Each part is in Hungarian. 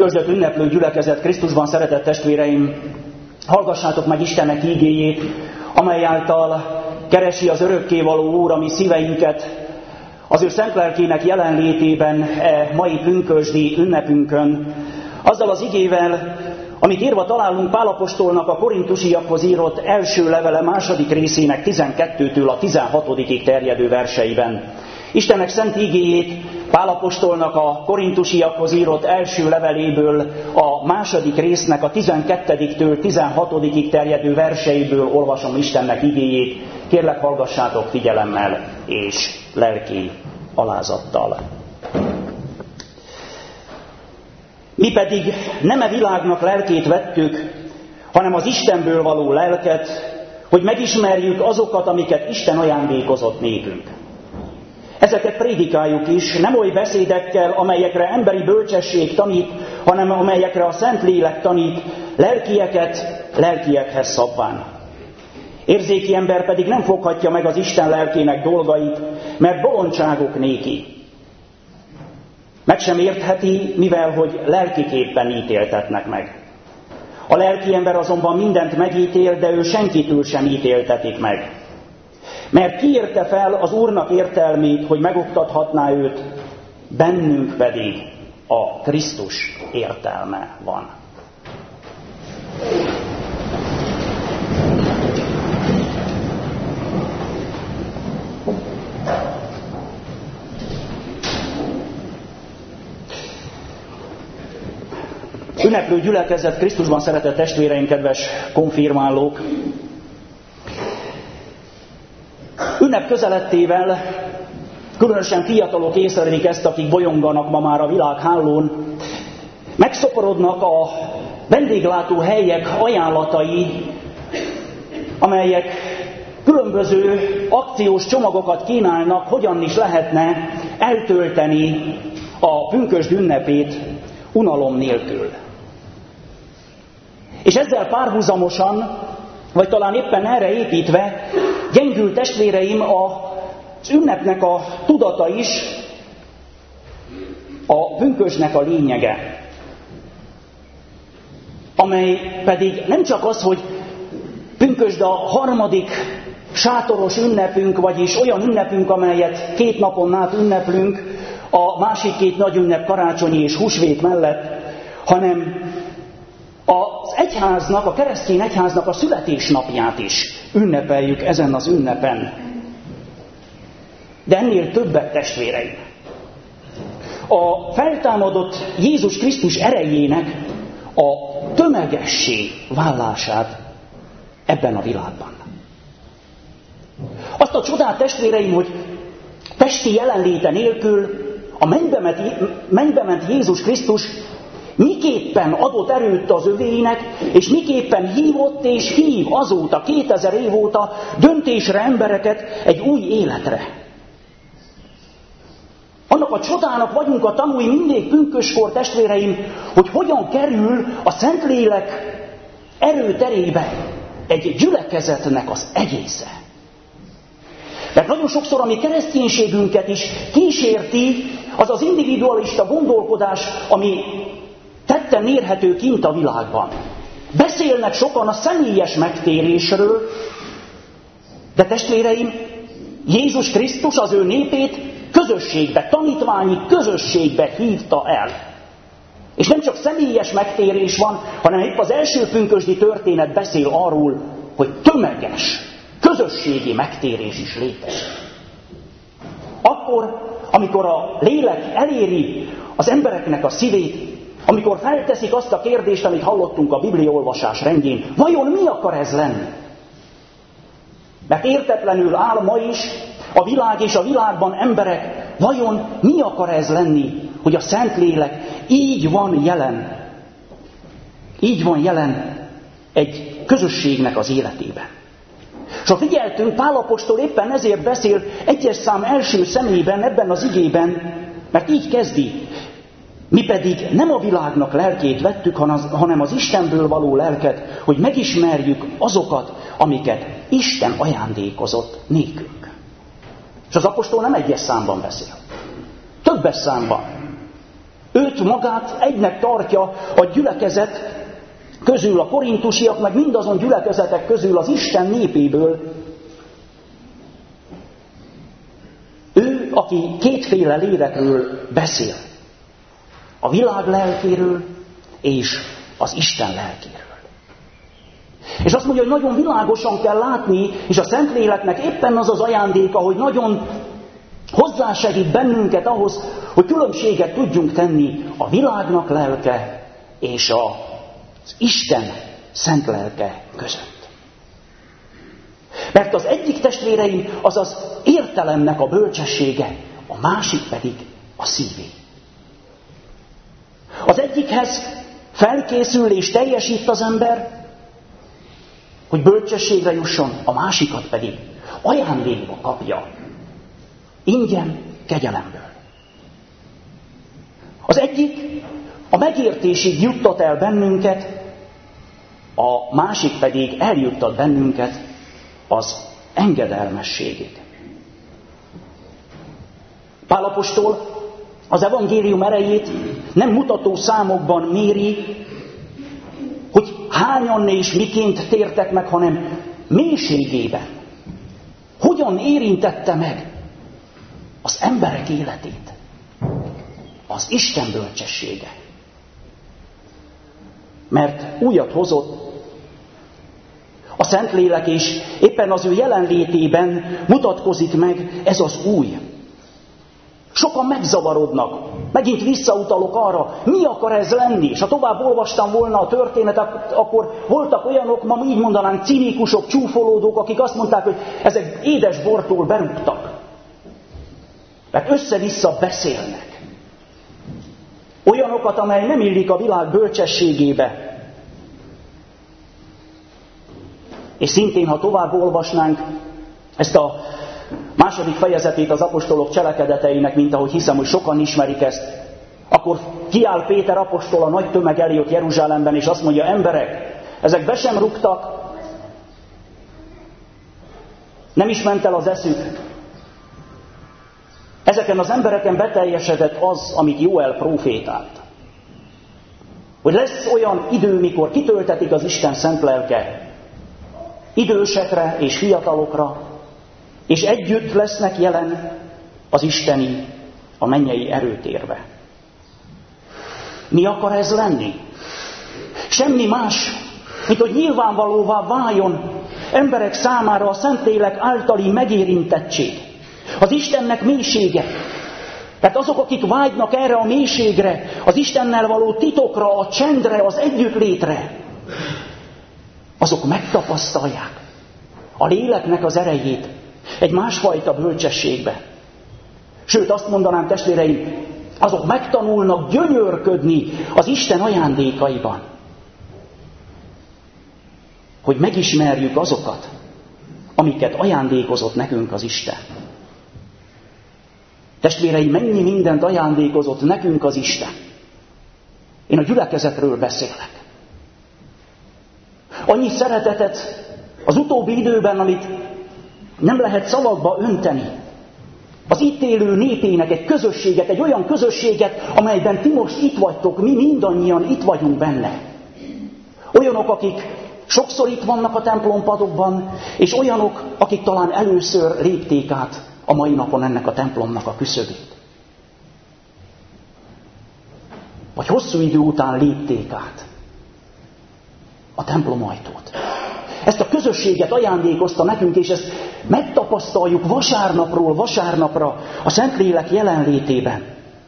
Pünkösdöt ünneplő gyülekezet, Krisztusban szeretett testvéreim, hallgassátok meg Istennek ígéjét, amely által keresi az örökkévaló Úr a mi szíveinket, az ő szent lelkének jelenlétében mai pünkösdi ünnepünkön, azzal az igével, amit írva találunk Pál apostolnak a korintusiakhoz írott első levele második részének 12-től a 16-ig terjedő verseiben. Istennek szent igéjét Pál apostolnak a korintusiakhoz írott első leveléből a második résznek a 12-től 16-ig terjedő verseiből olvasom Istennek igéjét. Kérlek, hallgassátok figyelemmel és lelki alázattal. Mi pedig nem a világnak lelkét vettük, hanem az Istenből való lelket, hogy megismerjük azokat, amiket Isten ajándékozott nékünk. Ezeket prédikáljuk is, nem oly beszédekkel, amelyekre emberi bölcsesség tanít, hanem amelyekre a Szentlélek tanít, lelkieket lelkiekhez szabván. Érzéki ember pedig nem foghatja meg az Isten lelkének dolgait, mert bolondságok néki. Meg sem értheti, mivel hogy lelkiképpen ítéltetnek meg. A lelki ember azonban mindent megítél, de ő senkitől sem ítéltetik meg. Mert ki érte fel az Úrnak értelmét, hogy megoktathatná őt, bennünk pedig a Krisztus értelme van. Ünneplő gyülekezet, Krisztusban szeretett testvéreim, kedves konfirmálók! Ünnep közelettével különösen fiatalok észrevedik ezt, akik bolyonganak ma már a világhálón, megszoporodnak a vendéglátó helyek ajánlatai, amelyek különböző akciós csomagokat kínálnak, hogyan is lehetne eltölteni a pünkösd ünnepét unalom nélkül. És ezzel párhuzamosan, vagy talán éppen erre építve, gyengül testvéreim az ünnepnek a tudata is, a pünkösdnek a lényege, amely pedig nem csak az, hogy pünkösd a harmadik sátoros ünnepünk, vagyis olyan ünnepünk, amelyet 2 napon át ünneplünk, a másik 2 nagy ünnep, karácsonyi és húsvét mellett, hanem az egyháznak, a keresztény egyháznak a születésnapját is ünnepeljük ezen az ünnepen. De ennél többet, testvéreim. A feltámadott Jézus Krisztus erejének a tömegessé válását ebben a világban. Azt a csodát, testvéreim, hogy testi jelenléte nélkül a mennybe ment Jézus Krisztus miképpen adott erőt az övéinek, és miképpen hívott és hív azóta, 2000 év óta döntésre embereket egy új életre. Annak a csodának vagyunk a tanúi mindig pünköskor, testvéreim, hogy hogyan kerül a Szentlélek erőterébe egy gyülekezetnek az egésze. Mert nagyon sokszor a mi kereszténységünket is kísérti az az individualista gondolkodás, ami tetten érhető kint a világban. Beszélnek sokan a személyes megtérésről, de testvéreim, Jézus Krisztus az ő népét közösségbe, tanítványi közösségbe hívta el. És nem csak személyes megtérés van, hanem épp az első pünkösdi történet beszél arról, hogy tömeges, közösségi megtérés is létezik. Akkor, amikor a lélek eléri az embereknek a szívét, amikor felteszik azt a kérdést, amit hallottunk a bibliaolvasás rendjén, vajon mi akar ez lenni? Mert értetlenül áll ma is a világ és a világban emberek, vajon mi akar ez lenni, hogy a Szentlélek így van jelen egy közösségnek az életében. És ha figyeltünk, Pál apostol éppen ezért beszél 1. szám első személyben ebben az igében, mert így kezdi. Mi pedig nem a világnak lelkét vettük, hanem az Istenből való lelket, hogy megismerjük azokat, amiket Isten ajándékozott nékünk. És az apostol nem 1. számban beszél. Többes számban. Őt magát egynek tartja a gyülekezet közül, a korintusiak, meg mindazon gyülekezetek közül, az Isten népéből. Ő, aki kétféle lélekről beszél. A világ lelkéről és az Isten lelkéről. És azt mondja, hogy nagyon világosan kell látni, és a Szentléleknek éppen az az ajándéka, hogy nagyon hozzásegít bennünket ahhoz, hogy különbséget tudjunk tenni a világnak lelke és az Isten szent lelke között. Mert az egyik, testvéreim, az az értelemnek a bölcsessége, a másik pedig a szívé. Az egyikhez felkészül és teljesít az ember, hogy bölcsességre jusson, a másikat pedig ajándékba kapja, ingyen, kegyelemből. Az egyik a megértésig juttat el bennünket, a másik pedig eljuttat bennünket az engedelmességig. Pál apostol az evangélium erejét nem mutató számokban méri, hogy hányan és miként tértek meg, hanem mélységében. Hogyan érintette meg az emberek életét? Az Isten bölcsessége. Mert újat hozott a Szentlélek, és éppen az ő jelenlétében mutatkozik meg ez az új. Sokan megzavarodnak. Megint visszautalok arra, mi akar ez lenni? És ha tovább olvastam volna a történetet, akkor voltak olyanok, ma így mondanánk, cinikusok, csúfolódók, akik azt mondták, hogy ezek édes bortól berúgtak. Mert össze-vissza beszélnek. Olyanokat, amely nem illik a világ bölcsességébe. És szintén, ha tovább olvasnánk ezt a második fejezetét az apostolok cselekedeteinek, mint ahogy hiszem, hogy sokan ismerik ezt, akkor kiáll Péter apostol a nagy tömeg elé ott Jeruzsálemben, és azt mondja, emberek, ezek be sem rúgtak, nem is ment el az eszük. Ezeken az embereken beteljesedett az, amit Jóel prófétált. Hogy lesz olyan idő, mikor kitöltetik az Isten szent lelke idősekre és fiatalokra, és együtt lesznek jelen az isteni, a mennyei erőtérbe. Mi akar ez lenni? Semmi más, mint hogy nyilvánvalóvá váljon emberek számára a Szentlélek általi megérintettség. Az Istennek mélysége. Mert azok, akik vágynak erre a mélységre, az Istennel való titokra, a csendre, az együttlétre, azok megtapasztalják a léleknek az erejét egy másfajta bölcsességbe. Sőt, azt mondanám, testvéreim, azok megtanulnak gyönyörködni az Isten ajándékaiban. Hogy megismerjük azokat, amiket ajándékozott nekünk az Isten. Testvéreim, mennyi mindent ajándékozott nekünk az Isten. Én a gyülekezetről beszélek. Annyi szeretetet az utóbbi időben, amit nem lehet szavakba önteni. Az itt élő népének egy közösséget, egy olyan közösséget, amelyben ti most itt vagytok, mi mindannyian itt vagyunk benne. Olyanok, akik sokszor itt vannak a templompadokban, és olyanok, akik talán először lépték át a mai napon ennek a templomnak a küszöbét. Vagy hosszú idő után lépték át a templom ajtót. Ezt a közösséget ajándékozta nekünk, és ezt megtapasztaljuk vasárnapról vasárnapra a Szentlélek jelenlétében.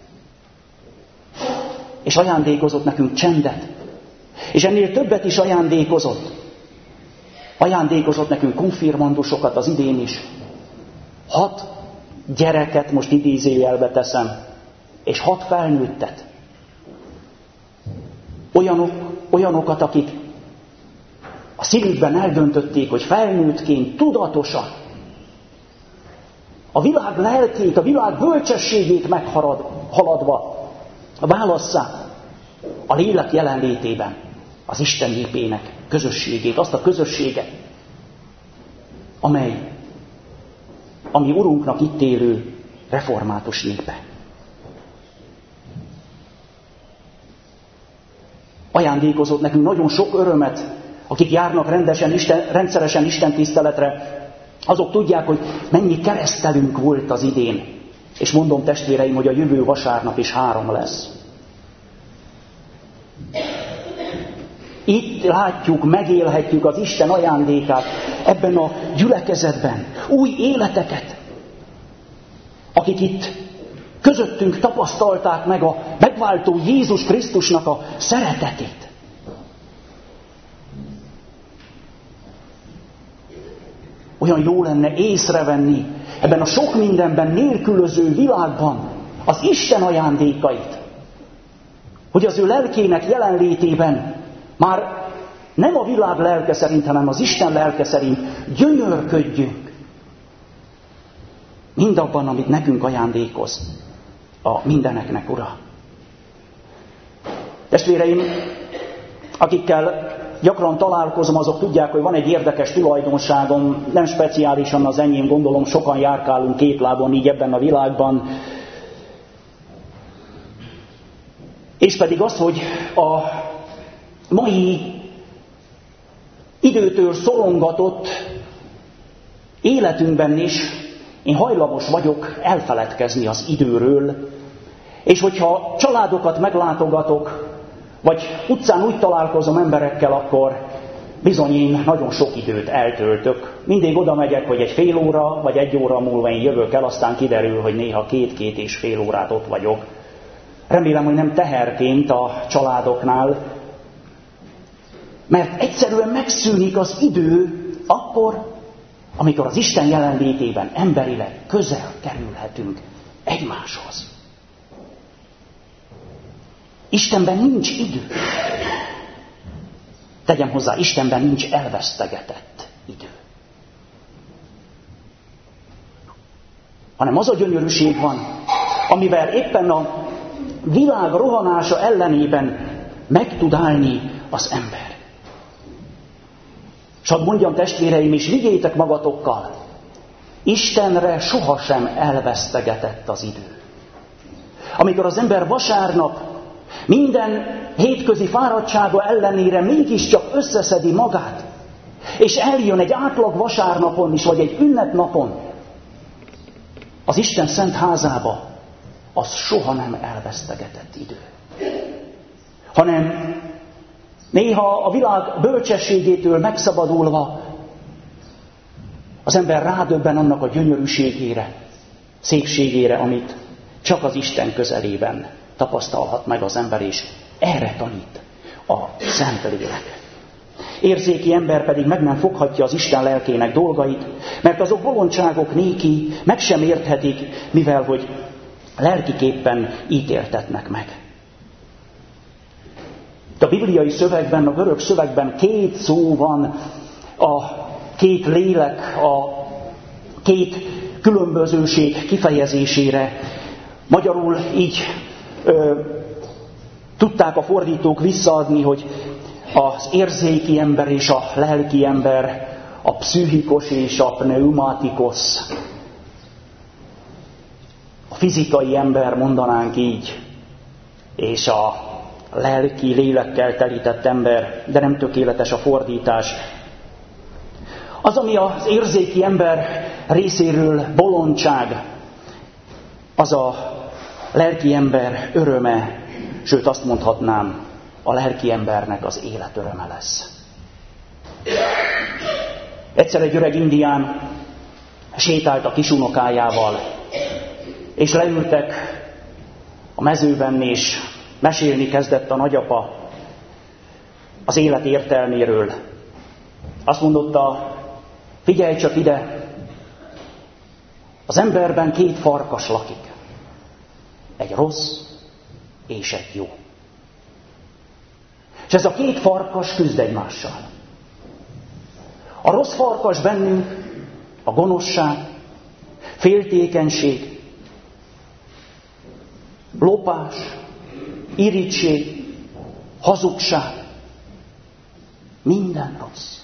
És ajándékozott nekünk csendet. És ennél többet is ajándékozott. Ajándékozott nekünk konfirmandusokat az idén is. 6 gyereket, most idézőjelbe teszem, és 6 felnőttet. Olyanokat, akik a szívükben eldöntötték, hogy felnőttként tudatosan a világ lelkét, a világ bölcsességét meghaladva válasszák a lélek jelenlétében az Isten népének közösségét, azt a közösséget, amely a mi Urunknak itt élő református népe. ajándékozott nekünk nagyon sok örömet, akik járnak rendszeresen Isten tiszteletre, azok tudják, hogy mennyi keresztelünk volt az idén. És mondom, testvéreim, hogy a jövő vasárnap is 3 lesz. Itt látjuk, megélhetjük az Isten ajándékát ebben a gyülekezetben. Új életeket, akik itt közöttünk tapasztalták meg a megváltó Jézus Krisztusnak a szeretetét. Olyan jó lenne észrevenni ebben a sok mindenben nélkülöző világban az Isten ajándékait, hogy az ő lelkének jelenlétében már nem a világ lelke szerint, hanem az Isten lelke szerint gyönyörködjünk mindabban, amit nekünk ajándékoz a mindeneknek Ura. Testvéreim, akikkel gyakran találkozom, azok tudják, hogy van egy érdekes tulajdonságom, nem speciálisan az enyém, gondolom sokan járkálunk 2 lábon így ebben a világban, és pedig az, hogy a mai időtől szorongatott életünkben is én hajlamos vagyok elfeledkezni az időről, és hogyha családokat meglátogatok, vagy utcán úgy találkozom emberekkel, akkor bizony én nagyon sok időt eltöltök. Mindig oda megyek, hogy egy fél óra, vagy 1 óra múlva én jövök el, aztán kiderül, hogy néha 2-2,5 órát ott vagyok. Remélem, hogy nem teherként a családoknál, mert egyszerűen megszűnik az idő akkor, amikor az Isten jelenlétében emberileg közel kerülhetünk egymáshoz. Istenben nincs idő. Tegyem hozzá, Istenben nincs elvesztegetett idő. Hanem az a gyönyörűség van, amivel éppen a világ rohanása ellenében meg tud állni az ember. És hadd mondjam, testvéreim, és vigyétek magatokkal, Istenre sohasem elvesztegetett az idő. Amikor az ember vasárnap minden hétközi fáradtsága ellenére mégiscsak összeszedi magát, és eljön egy átlag vasárnapon is, vagy egy ünnepnapon az Isten szent házába, az soha nem elvesztegetett idő. Hanem néha a világ bölcsességétől megszabadulva az ember rádöbben annak a gyönyörűségére, szépségére, amit csak az Isten közelében tapasztalhat meg az ember, és erre tanít a Szentlélek. Érzéki ember pedig meg nem foghatja az Isten lelkének dolgait, mert azok bolondságok néki, meg sem érthetik, mivel hogy lelkiképpen ítéltetnek meg. A bibliai szövegben, a görög szövegben 2 szó van a 2 lélek, a 2 különbözőség kifejezésére. Magyarul így tudták a fordítók visszaadni, hogy az érzéki ember és a lelki ember, a pszichikos és a pneumatikos. A fizikai ember, mondanánk így, és a lelki, lélekkel telített ember, de nem tökéletes a fordítás. Az, ami az érzéki ember részéről bolondság, az a lelki ember öröme, sőt azt mondhatnám, a lelki embernek az élet öröme lesz. Egyszer egy öreg indián sétált a kisunokájával, és leültek a mezőben, és mesélni kezdett a nagyapa az élet értelméről. Azt mondotta, figyelj csak ide, az emberben 2 farkas lakik. Egy rossz és egy jó. És ez a 2 farkas küzd egymással. A rossz farkas bennünk a gonoszság, féltékenység, lopás, irigység, hazugság, minden rossz.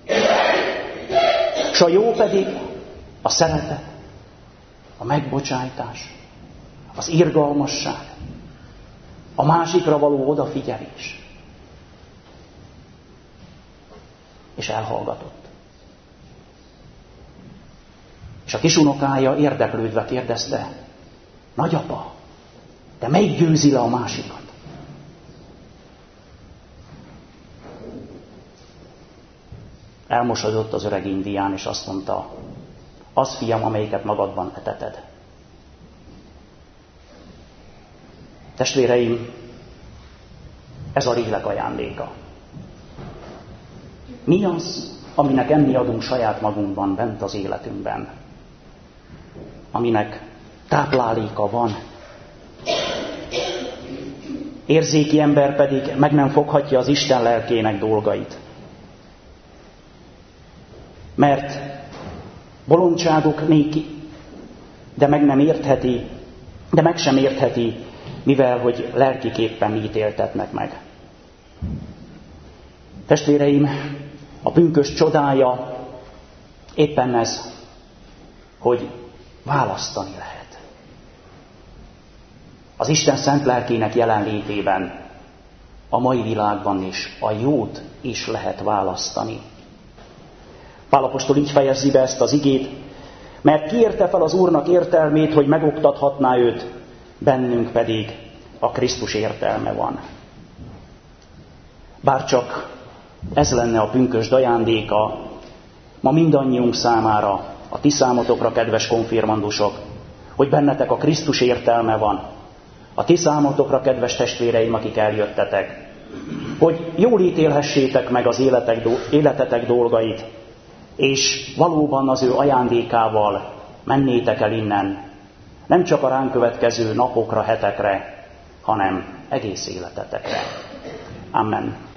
És a jó pedig a szeretet, a megbocsájtás, az irgalmasság, a másikra való odafigyelés. és elhallgatott. És a kisunokája érdeklődve kérdezte, nagyapa, de melyik győzi le a másikat? Elmosolyodott az öreg indián, és azt mondta, az, fiam, amelyiket magadban eteted. Testvéreim, ez a lélek ajándéka. Mi az, aminek enni adunk saját magunkban, bent az életünkben? Aminek tápláléka van. Érzéki ember pedig meg nem foghatja az Isten lelkének dolgait. Mert bolondságuk néki, de meg sem értheti, mivel hogy lelkiképpen ítéltetnek meg. Testvéreim, a pünkösd csodája éppen ez, hogy választani lehet. Az Isten szent lelkének jelenlétében a mai világban is a jót is lehet választani. Pál apostol így fejezi be ezt az igét, mert kiérte fel az Úrnak értelmét, hogy megoktathatná őt, bennünk pedig a Krisztus értelme van. Bárcsak ez lenne a pünkösd ajándéka ma mindannyiunk számára, a ti számotokra, kedves konfirmandusok, hogy bennetek a Krisztus értelme van. A ti számotokra, kedves testvéreim, akik eljöttetek, hogy jól ítélhessétek meg az életetek dolgait, és valóban az ő ajándékával mennétek el innen, nem csak a ránk következő napokra, hetekre, hanem egész életetekre. Amen.